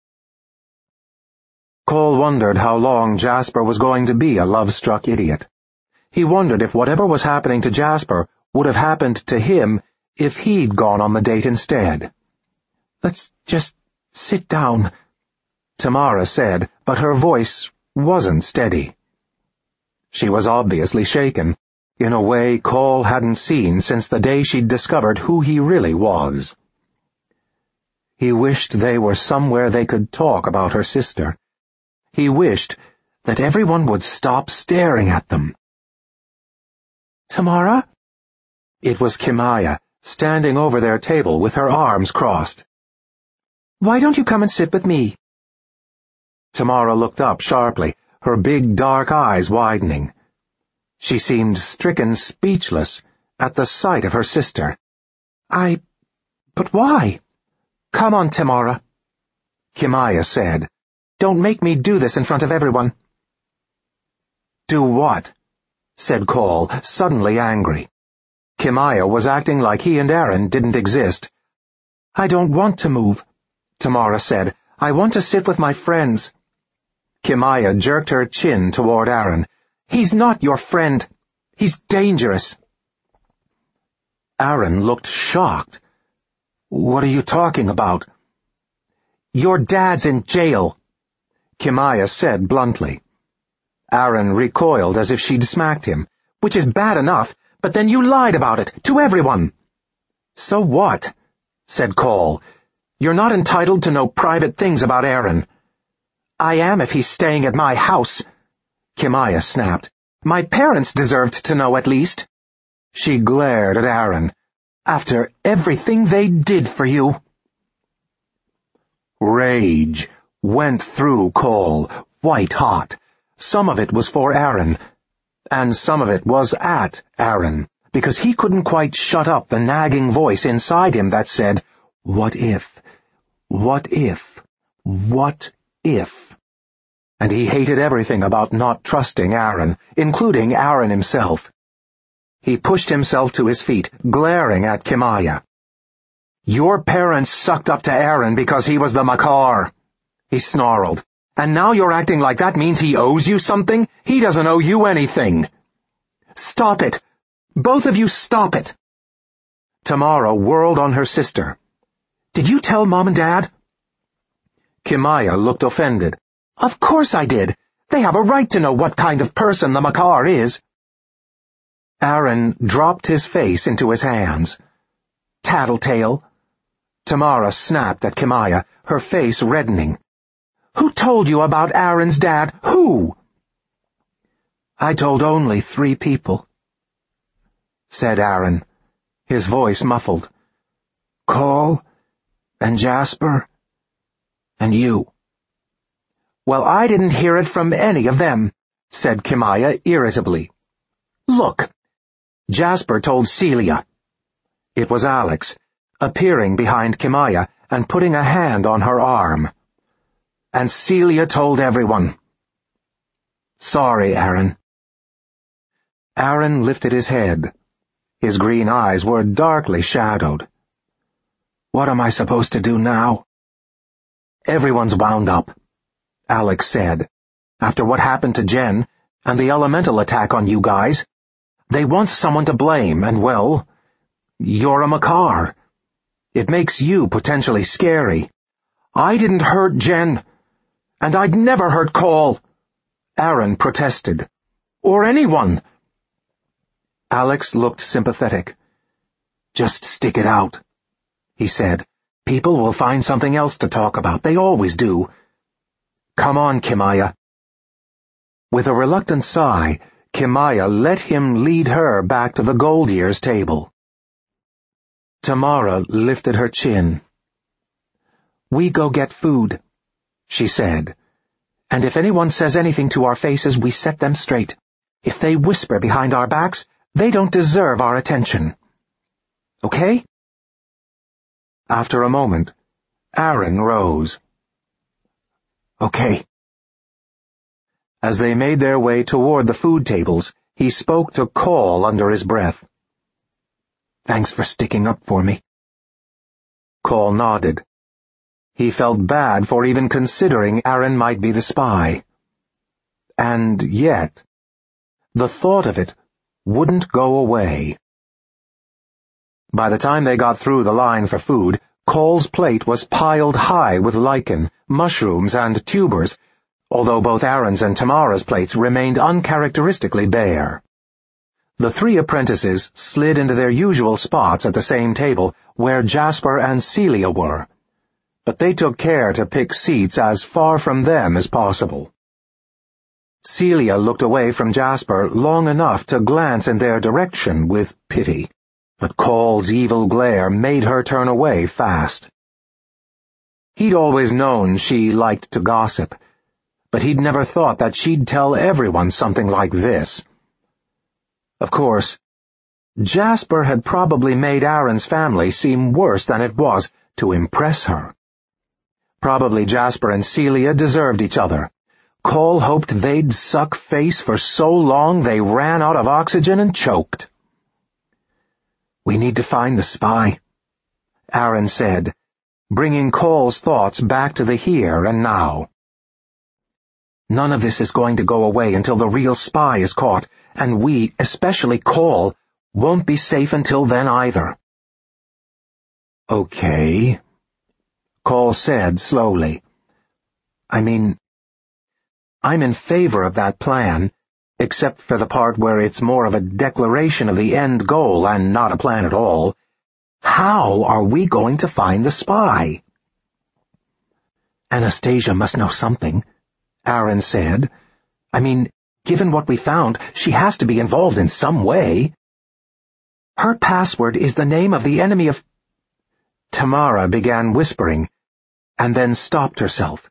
Cole wondered how long Jasper was going to be a love-struck idiot. He wondered if whatever was happening to Jasper would have happened to him if he'd gone on the date instead. "Let's just sit down," Tamara said, but her voice wasn't steady. She was obviously shaken, in a way Cole hadn't seen since the day she'd discovered who he really was. He wished they were somewhere they could talk about her sister. He wished that everyone would stop staring at them. "Tamara?" It was Kimaya, standing over their table with her arms crossed. "Why don't you come and sit with me?" Tamara looked up sharply, her big dark eyes widening. She seemed stricken speechless at the sight of her sister. But why?" "Come on, Tamara," Kimaya said. "Don't make me do this in front of everyone." "Do what?" said Cole, suddenly angry. Kimaya was acting like he and Aaron didn't exist. "I don't want to move," Tamara said. "I want to sit with my friends." Kimaya jerked her chin toward Aaron. "He's not your friend. He's dangerous." Aaron looked shocked. "What are you talking about?" "Your dad's in jail," Kimaya said bluntly. Aaron recoiled as if she'd smacked him. "Which is bad enough, but then you lied about it, to everyone." "So what?" said Cole. "You're not entitled to know private things about Aaron." "I am if he's staying at my house," Kimaya snapped. "My parents deserved to know at least." She glared at Aaron. "After everything they did for you." Rage went through Cole, white hot. Some of it was for Aaron, and some of it was at Aaron, because he couldn't quite shut up the nagging voice inside him that said, "What if? What if? What if?" And he hated everything about not trusting Aaron, including Aaron himself. He pushed himself to his feet, glaring at Kimaya. "Your parents sucked up to Aaron because he was the Makar," he snarled. "And now you're acting like that means he owes you something? He doesn't owe you anything." "Stop it! Both of you stop it!" Tamara whirled on her sister. "Did you tell Mom and Dad?" Kimaya looked offended. "Of course I did. They have a right to know what kind of person the Makar is." Aaron dropped his face into his hands. "Tattletale." Tamara snapped at Kimaya, her face reddening. "Who told you about Aaron's dad? Who?" "I told only 3 people," said Aaron, his voice muffled. "Cole, and Jasper, and you." "Well, I didn't hear it from any of them," said Kimaya irritably. "Look." Jasper told Celia. It was Alex, appearing behind Kimaya and putting a hand on her arm. "And Celia told everyone." "Sorry, Aaron." Aaron lifted his head. His green eyes were darkly shadowed. "What am I supposed to do now?" "Everyone's wound up," Alex said. "After what happened to Jen, And the elemental attack on you guys. They want someone to blame, and well, you're a Makar. It makes you potentially scary. I didn't hurt Jen, and I'd never hurt Cole, Aaron protested. Or anyone. Alex looked sympathetic. Just stick it out, he said. People will find something else to talk about. They always do. Come on, Kimaya. With a reluctant sigh, Kimaya let him lead her back to the Gold Year's table. Tamara lifted her chin. We go get food, she said. And if anyone says anything to our faces, we set them straight. If they whisper behind our backs, they don't deserve our attention. Okay? After a moment, Aaron rose. Okay. As they made their way toward the food tables, he spoke to Cole under his breath. Thanks for sticking up for me. Cole nodded. He felt bad for even considering Aaron might be the spy. And yet, the thought of it wouldn't go away. By the time they got through the line for food, Cole's plate was piled high with lichen, mushrooms, and tubers, although both Aaron's and Tamara's plates remained uncharacteristically bare. The three apprentices slid into their usual spots at the same table where Jasper and Celia were, but they took care to pick seats as far from them as possible. Celia looked away from Jasper long enough to glance in their direction with pity, but Cole's evil glare made her turn away fast. He'd always known she liked to gossip, but he'd never thought that she'd tell everyone something like this. Of course, Jasper had probably made Aaron's family seem worse than it was to impress her. Probably Jasper and Celia deserved each other. Cole hoped they'd suck face for so long they ran out of oxygen and choked. We need to find the spy, Aaron said, bringing Cole's thoughts back to the here and now. None of this is going to go away until the real spy is caught, and we, especially Cole, won't be safe until then either. Okay, Cole said slowly. I'm in favor of that plan, except for the part where it's more of a declaration of the end goal and not a plan at all. How are we going to find the spy? Anastasia must know something, Aaron said. Given what we found, she has to be involved in some way. Her password is the name of the enemy of... Tamara began whispering, and then stopped herself.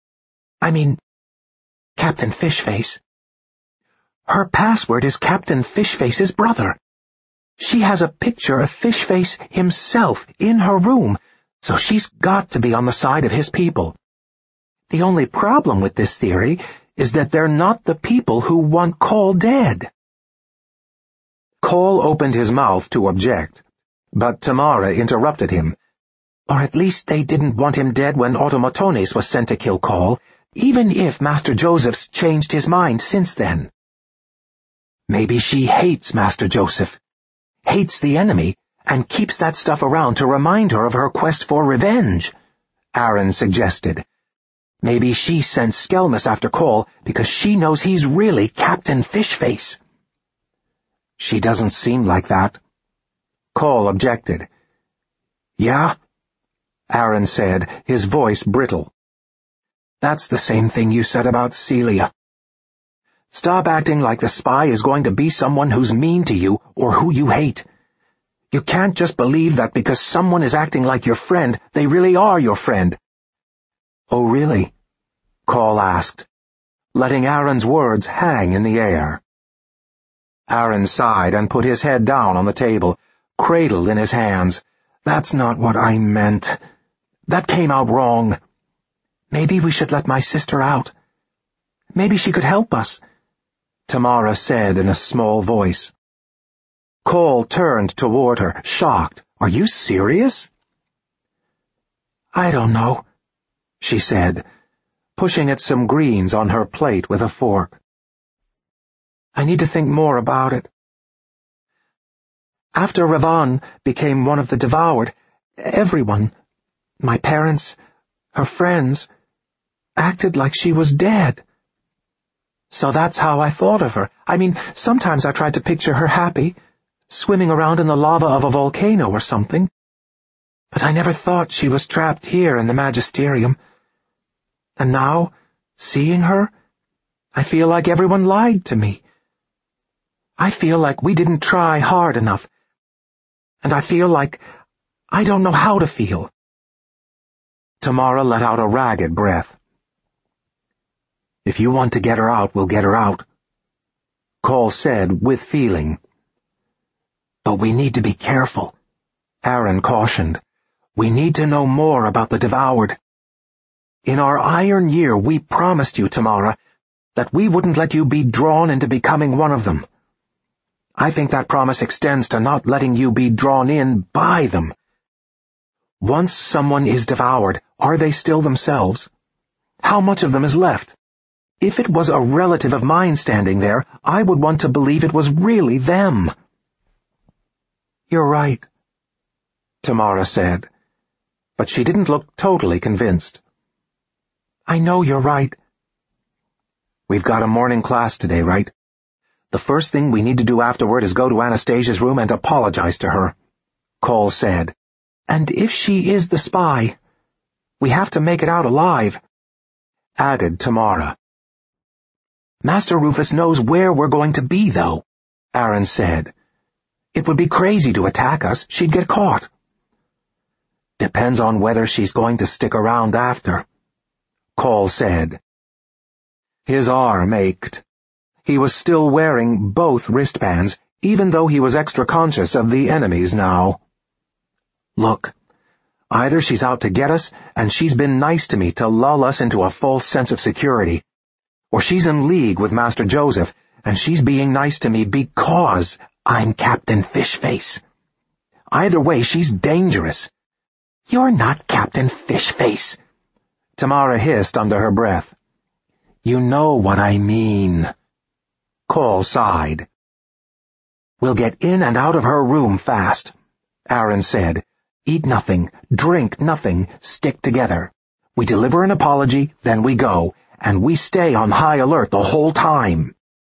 Captain Fishface. Her password is Captain Fishface's brother. She has a picture of Fishface himself in her room, so she's got to be on the side of his people. The only problem with this theory is that they're not the people who want Cole dead. Cole opened his mouth to object, but Tamara interrupted him. Or at least they didn't want him dead when Automotones was sent to kill Cole, even if Master Joseph's changed his mind since then. Maybe she hates Master Joseph, hates the enemy, and keeps that stuff around to remind her of her quest for revenge, Aaron suggested. Maybe she sent Skelmus after Cole because she knows he's really Captain Fishface. She doesn't seem like that. Cole objected. Yeah? Aaron said, his voice brittle. That's the same thing you said about Celia. Stop acting like the spy is going to be someone who's mean to you or who you hate. You can't just believe that because someone is acting like your friend, they really are your friend. Oh, really? Cole asked, letting Aaron's words hang in the air. Aaron sighed and put his head down on the table, cradled in his hands. That's not what I meant. That came out wrong. Maybe we should let my sister out. Maybe she could help us, Tamara said in a small voice. Cole turned toward her, shocked. Are you serious? I don't know, she said, pushing at some greens on her plate with a fork. I need to think more about it. After Ravan became one of the devoured, everyone, my parents, her friends, acted like she was dead. So that's how I thought of her. I mean, sometimes I tried to picture her happy, swimming around in the lava of a volcano or something. But I never thought she was trapped here in the magisterium. And now, seeing her, I feel like everyone lied to me. I feel like we didn't try hard enough. And I feel like I don't know how to feel. Tamara let out a ragged breath. If you want to get her out, we'll get her out, Cole said with feeling. But we need to be careful, Aaron cautioned. We need to know more about the devoured. In our Iron Year, we promised you, Tamara, that we wouldn't let you be drawn into becoming one of them. I think that promise extends to not letting you be drawn in by them. Once someone is devoured, are they still themselves? How much of them is left? If it was a relative of mine standing there, I would want to believe it was really them. You're right, Tamara said, but she didn't look totally convinced. I know you're right. We've got a morning class today, right? The first thing we need to do afterward is go to Anastasia's room and apologize to her, Cole said. And if she is the spy, we have to make it out alive, added Tamara. Master Rufus knows where we're going to be, though, Aaron said. It would be crazy to attack us. She'd get caught. Depends on whether she's going to stick around after, Cole said. His arm ached. He was still wearing both wristbands, even though he was extra conscious of the enemies now. Look, either she's out to get us, and she's been nice to me to lull us into a false sense of security, or she's in league with Master Joseph, and she's being nice to me because I'm Captain Fishface. Either way, she's dangerous. You're not Captain Fishface, Tamara hissed under her breath. You know what I mean. Cole sighed. We'll get in and out of her room fast, Aaron said. Eat nothing, drink nothing, stick together. We deliver an apology, then we go, and we stay on high alert the whole time.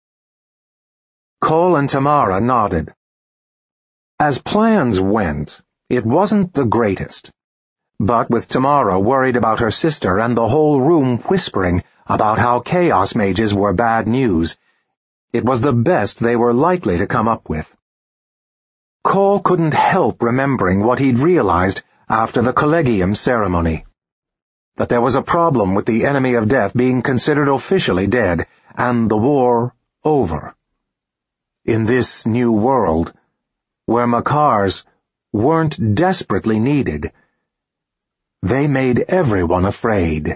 Cole and Tamara nodded. As plans went, it wasn't the greatest. But with Tamara worried about her sister and the whole room whispering about how chaos mages were bad news, it was the best they were likely to come up with. Cole couldn't help remembering what he'd realized after the Collegium ceremony. That there was a problem with the enemy of death being considered officially dead, and the war over. In this new world, where Makars weren't desperately needed, they made everyone afraid.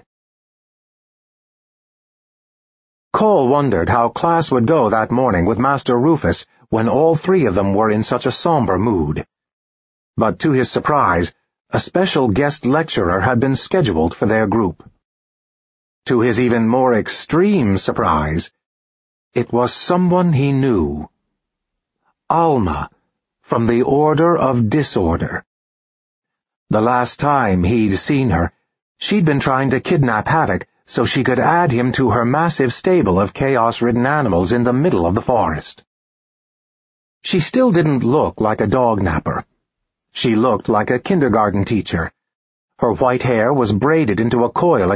Cole wondered how class would go that morning with Master Rufus when all three of them were in such a somber mood. But to his surprise, a special guest lecturer had been scheduled for their group. To his even more extreme surprise, it was someone he knew. Alma, from the Order of Disorder. The last time he'd seen her, she'd been trying to kidnap Havoc so she could add him to her massive stable of chaos-ridden animals in the middle of the forest. She still didn't look like a dog napper. She looked like a kindergarten teacher. Her white hair was braided into a coil